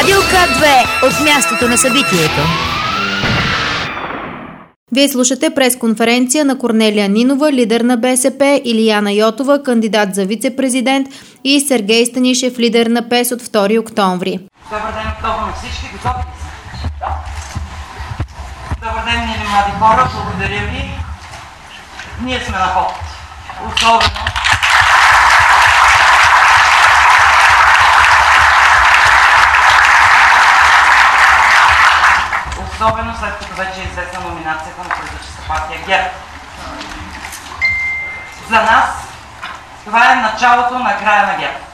Радио К2 от мястото на събитието. Вие слушате пресконференция на Корнелия Нинова, лидер на БСП, Илияна Йотова, кандидат за вице-президент и Сергей Станишев, лидер на ПЕС от 2 октомври. Добър ден отново на всички. Готови ли са? Добър ден, мили млади хора. Благодаря ви. Ние сме на ход. Особено след като вече е известна номинацията на политическа партия ГЕРБ. За нас това е началото на края на ГЕРБ.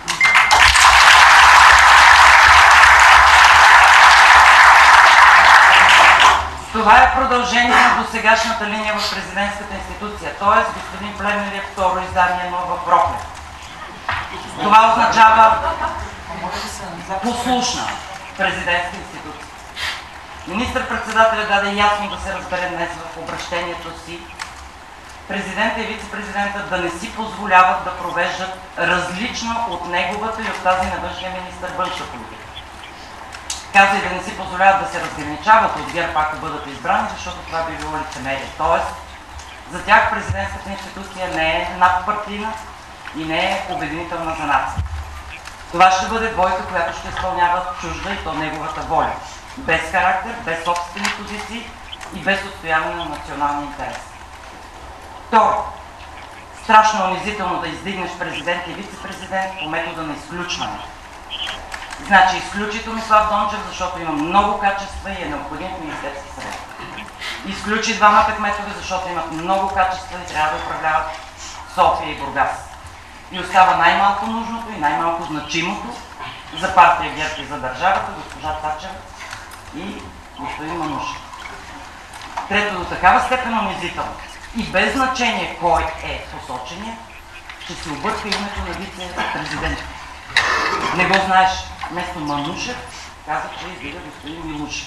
Това е продължение на досегашната линия в президентската институция, т.е. господин Плевнелиев второ издание нова проклет. Това означава послушна президентска институция. Министър-председателят даде ясно да се разбере днес в обращението си президента и вице-президента да не си позволяват да провеждат различно от неговата и от тази на външния министър външна политика. Каза и да не си позволяват да се разграничават от ГЕРБ, ако бъдат избрани, защото това би било лицемерие. Тоест, за тях президентската институция не е надпартийна и не е обединителна за нация. Това ще бъде двойка, която ще изпълнява чужда и то неговата воля. Без характер, без собствени позиции и без отстояване на националния интерес. Второ, страшно унизително да издигнеш президент и вице-президент по метода на изключване. Значи изключи Томислав Дончев, защото има много качества и е необходим в Министерски съвет. Изключи двамата кметове, защото имат много качества и трябва да управляват София и Бургас. И остава най-малко нужното и най-малко значимото за партия ГЕРБ и за държавата, госпожа Цачева и господин Манушев. Трето, до такава степен унизително и без значение кой е посочения, ще се обърка името на вице-президент. Не го знаеш, вместо Манушев каза, че издига господин Милушев.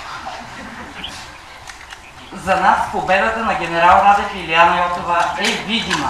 За нас победата на генерал Радев и Илияна Йотова е видима.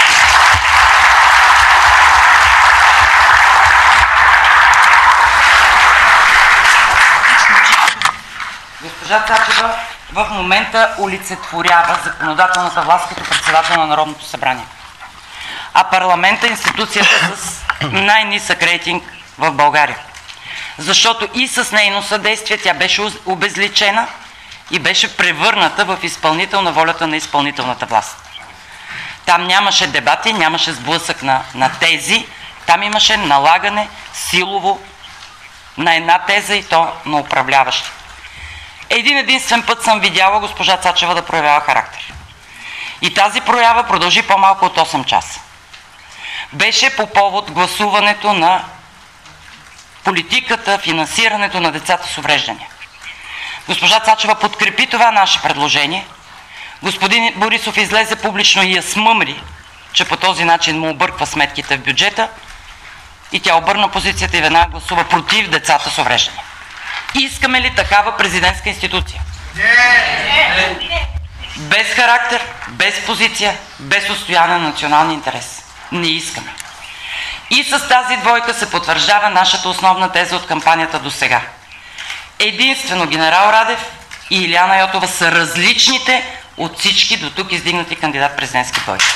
Госпожа Цачева в момента олицетворява законодателната власт като председател на Народното събрание. А парламента е институцията с най-нисък рейтинг в България. Защото и с нейно съдействие тя беше обезличена и беше превърната в изпълнител на волята на изпълнителната власт. Там нямаше дебати, нямаше сблъсък на тези, там имаше налагане силово на една теза и то на управляващи. Един единствен път съм видяла госпожа Цачева да проявява характер. И тази проява продължи по-малко от 8 часа. Беше по повод гласуването на политиката, финансирането на децата с увреждания. Госпожа Цачева подкрепи това наше предложение. Господин Борисов излезе публично и я смъмри, че по този начин му обърква сметките в бюджета и тя обърна позицията и веднага гласува против децата с увреждания. Искаме ли такава президентска институция? Не! Без характер, без позиция, без отстояване на националния интерес. Не искаме. И с тази двойка се потвърждава нашата основна теза от кампанията до сега. Единствено генерал Радев и Илияна Йотова са различните от всички до тук издигнати кандидат-президентски двойки.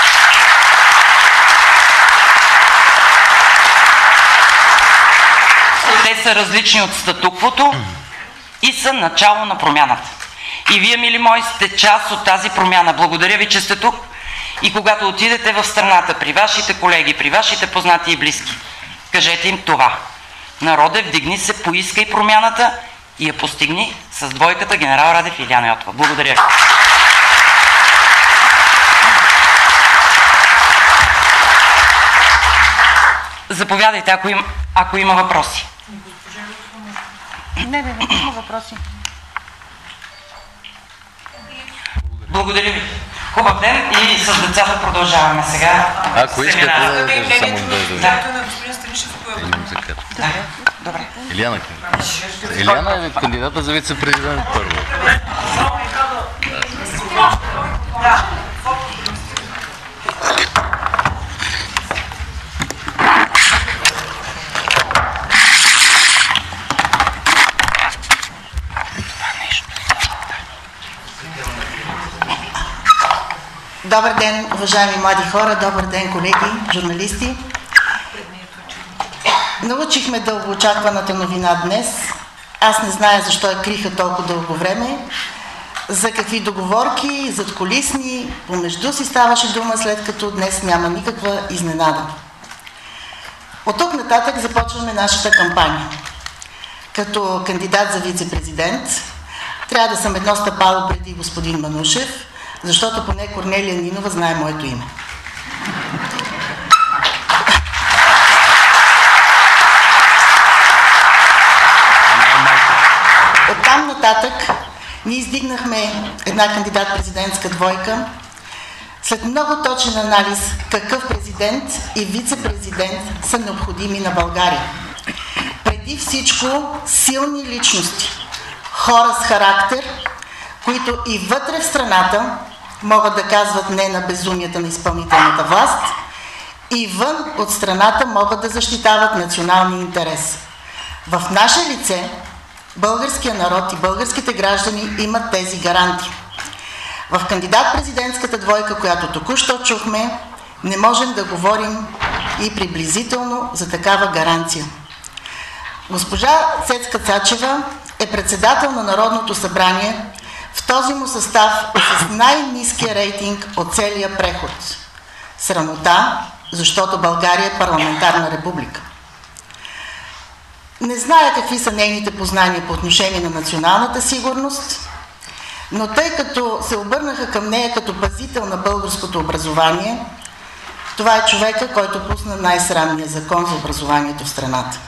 Те са различни от статуквото и са начало на промяната. И вие, мили мои, сте част от тази промяна. Благодаря ви, че сте тук. И когато отидете в страната, при вашите колеги, при вашите познати и близки, кажете им това. Народе, вдигни се, поискай промяната и я постигни с двойката генерал Радев и Илияна Йотова. Благодаря ви. Заповядайте, ако има въпроси. Не, има въпроси. Благодаря ви. Хубав ден и с децата продължаваме сега. Ако искате да кажа само да. Добре. Илияна е кандидата за вице-президент първо. Добър ден, уважаеми млади хора, добър ден, колеги, журналисти. Научихме дългоочакваната новина днес. Аз не зная защо я криха толкова дълго време, за какви договорки, задкулисни, помежду си ставаше дума, след като днес няма никаква изненада. От тук нататък започваме нашата кампания. Като кандидат за вице-президент трябва да съм едно стъпало преди господин Манушев, защото поне Корнелия Нинова знае моето име. Оттам нататък ние издигнахме една кандидат-президентска двойка след много точен анализ какъв президент и вице-президент са необходими на България. Преди всичко силни личности, хора с характер, които и вътре в страната могат да казват не на безумията на изпълнителната власт и вън от страната могат да защитават националния интерес. В наше лице българския народ и българските граждани имат тези гаранти. В кандидат-президентската двойка, която току-що чухме, не можем да говорим и приблизително за такава гаранция. Госпожа Цецка Цачева е председател на Народното събрание в този му състав с най-ниския рейтинг от целия преход. Срамота, защото България е парламентарна република. Не зная какви са нейните познания по отношение на националната сигурност, но тъй като се обърнаха към нея като пазител на българското образование, това е човека, който пусна най-срамния закон за образованието в страната.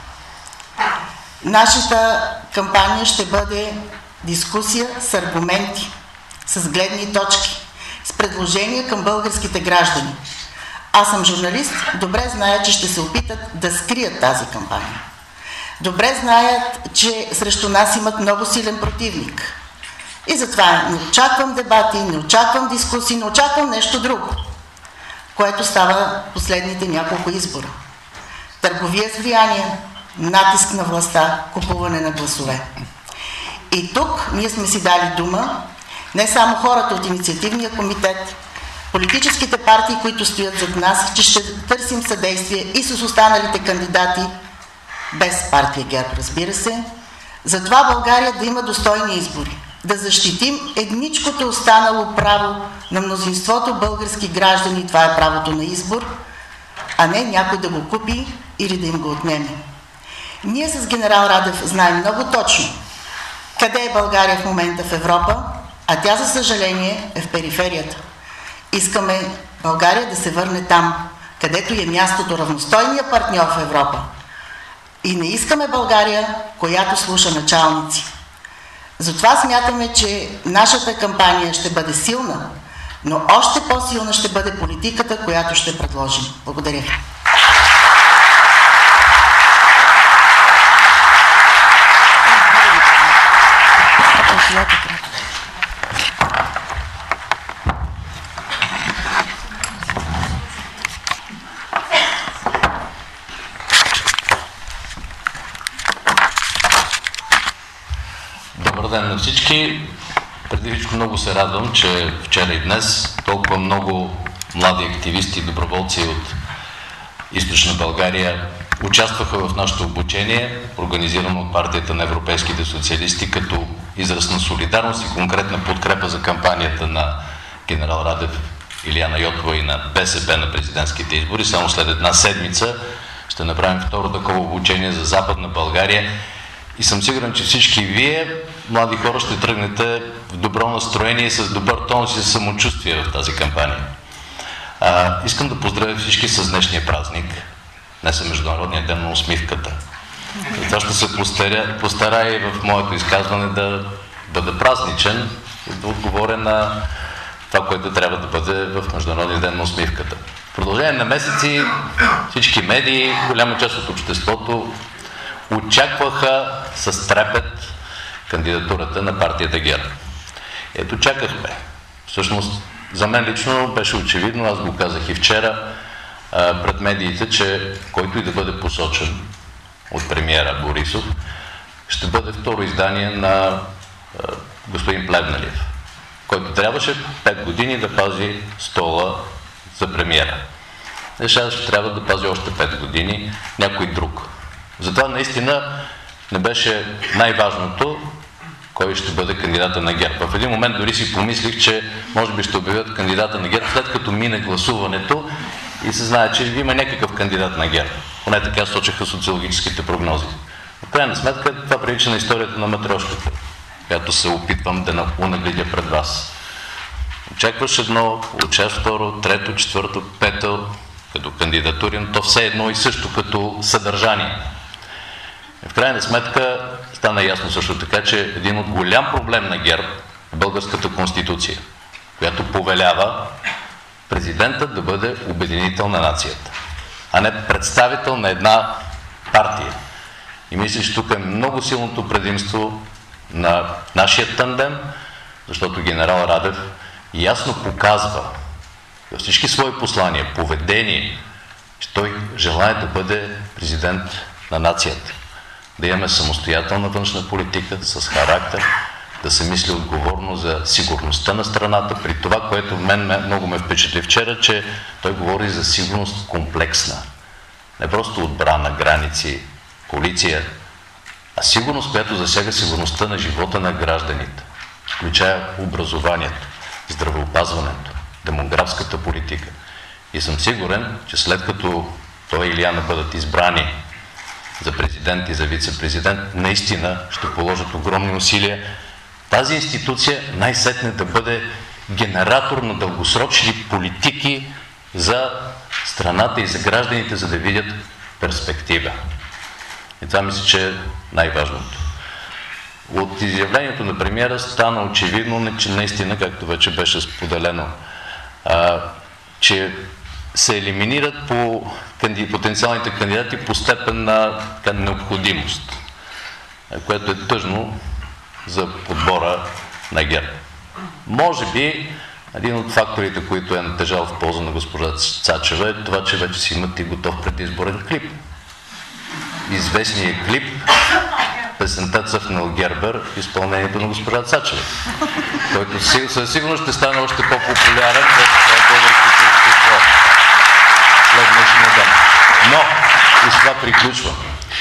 Нашата кампания ще бъде дискусия с аргументи, с гледни точки, с предложения към българските граждани. Аз съм журналист, добре зная, че ще се опитат да скрият тази кампания. Добре знаят, че срещу нас имат много силен противник. И затова не очаквам дебати, не очаквам дискусии, не очаквам нещо друго, което става последните няколко избора. Търговия с влияние, натиск на властта, купуване на гласове. И тук ние сме си дали дума, не само хората от инициативния комитет, политическите партии, които стоят зад нас, че ще търсим съдействие и с останалите кандидати, без партия ГЕРБ, разбира се, за това България да има достойни избори, да защитим едничкото останало право на мнозинството български граждани, това е правото на избор, а не някой да го купи или да им го отнеме. Ние с генерал Радев знаем много точно къде е България в момента в Европа, а тя, за съжаление, е в периферията. Искаме България да се върне там, където е мястото, равностойния партньор в Европа. И не искаме България, която слуша началници. Затова смятаме, че нашата кампания ще бъде силна, но още по-силна ще бъде политиката, която ще предложим. Благодаря ви. Добър ден на всички. Преди всичко много се радвам, че вчера и днес толкова много млади активисти и доброволци от Източна България участваха в нашето обучение, организирано от партията на европейските социалисти, като израз на солидарност и конкретна подкрепа за кампанията на генерал Радев, Илияна Йотова и на БСП на президентските избори. Само след една седмица ще направим второ такова обучение за Западна България и съм сигурен, че всички вие, млади хора, ще тръгнете в добро настроение и с добър тон и с самочувствие в тази кампания. Искам да поздравя всички с днешния празник. Днес е Международния ден на усмивката. Затова ще се постарая и в моето изказване да бъда празничен и да отговоря на това, което трябва да бъде в Международния ден на усмивката. В продължение на месеци всички медии, голяма част от обществото очакваха с трепет кандидатурата на партията ГЕРБ. Ето, чакахме. Всъщност, за мен лично беше очевидно, аз го казах и вчера пред медиите, че който и да бъде посочен от премиера Борисов, ще бъде второ издание на господин Плевнелиев. който трябваше 5 години да пази стола за премиера. Сега ще трябва да пази още 5 години някой друг. Затова наистина не беше най-важното кой ще бъде кандидата на ГЕРБ. В един момент дори си помислих, че може би ще обявят кандидата на ГЕРБ, след като мине гласуването и се знае, че има някакъв кандидат на ГЕРБ. Поне така сочеха социологическите прогнози. В крайна сметка това прилича на историята на матрешката, която се опитвам да унагледя пред вас. Очакваш едно, получаваш второ, трето, четвърто, пето, като кандидатури, но то все едно и също като съдържание. В крайна сметка стана ясно също така, че един от голям проблем на ГЕРБ е българската конституция, която повелява президентът да бъде обединител на нацията, а не представител на една партия. И мисля, че тук е много силното предимство на нашия тандем, защото генерал Радев ясно показва във всички свои послания, поведение, че той желае да бъде президент на нацията. Да имаме самостоятелна външна политика с характер, да се мисли отговорно за сигурността на страната. При това, което мен много ме впечатли вчера, че той говори за сигурност комплексна. Не просто отбрана, граници, полиция, а сигурност, която засяга сигурността на живота на гражданите, включая образованието, здравеопазването, демографската политика. И съм сигурен, че след като той и Илияна бъдат избрани за президент и за вице-президент, наистина ще положат огромни усилия тази институция най-сетне да бъде генератор на дългосрочни политики за страната и за гражданите, за да видят перспектива. И това мисля, че е най-важното. От изявлението на премиера стана очевидно, че наистина, както вече беше споделено, че се елиминират по потенциалните кандидати по степен на необходимост, което е тъжно за подбора на ГЕРБ. Може би един от факторите, които е натежал в полза на госпожа Цачева, е това, че вече си имат и готов предизборен клип. Известният клип, песента "Цъфнал Гербер" в изпълнението на госпожа Цачева, който със сигурност ще стане още по-популярен в българското общество след днешния ден. Но, и с това приключвам.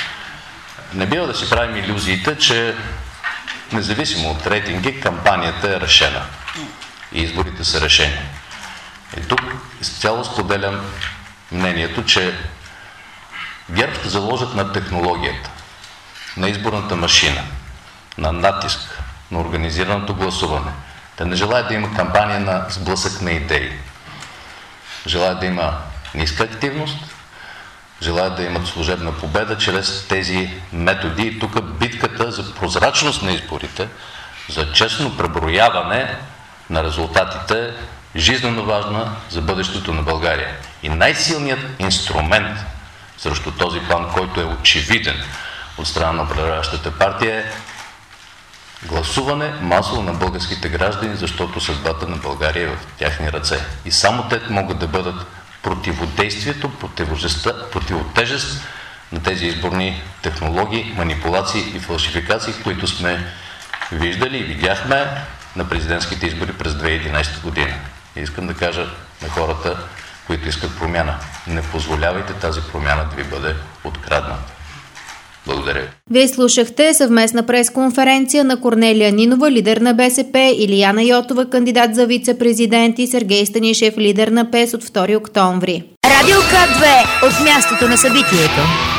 Не бива да си правим илюзиите, че независимо от рейтинги, кампанията е решена и изборите са решени. И тук изцяло споделям мнението, че ГЕРБ ще заложат на технологията, на изборната машина, на натиск, на организираното гласуване. Те не желаят да има кампания на сблъсък на идеи. Желаят да има ниска активност, желаят да имат служебна победа чрез тези методи. И тук битката за прозрачност на изборите, за честно преброяване на резултатите е жизнено важна за бъдещето на България. И най-силният инструмент срещу този план, който е очевиден от страна на управляващата партия, е гласуване масово на българските граждани, защото съдбата на България е в тяхни ръце. И само те могат да бъдат противодействието, противотежест на тези изборни технологии, манипулации и фалшификации, които сме виждали и видяхме на президентските избори през 2011 година. И искам да кажа на хората, които искат промяна: не позволявайте тази промяна да ви бъде открадната. Благодаря ви. Вие слушахте съвместна пресконференция на Корнелия Нинова, лидер на БСП, Илияна Йотова, кандидат за вице-президент, и Сергей Станишев, лидер на ПЕС, от 2 октомври. Радио К2 от мястото на събитието.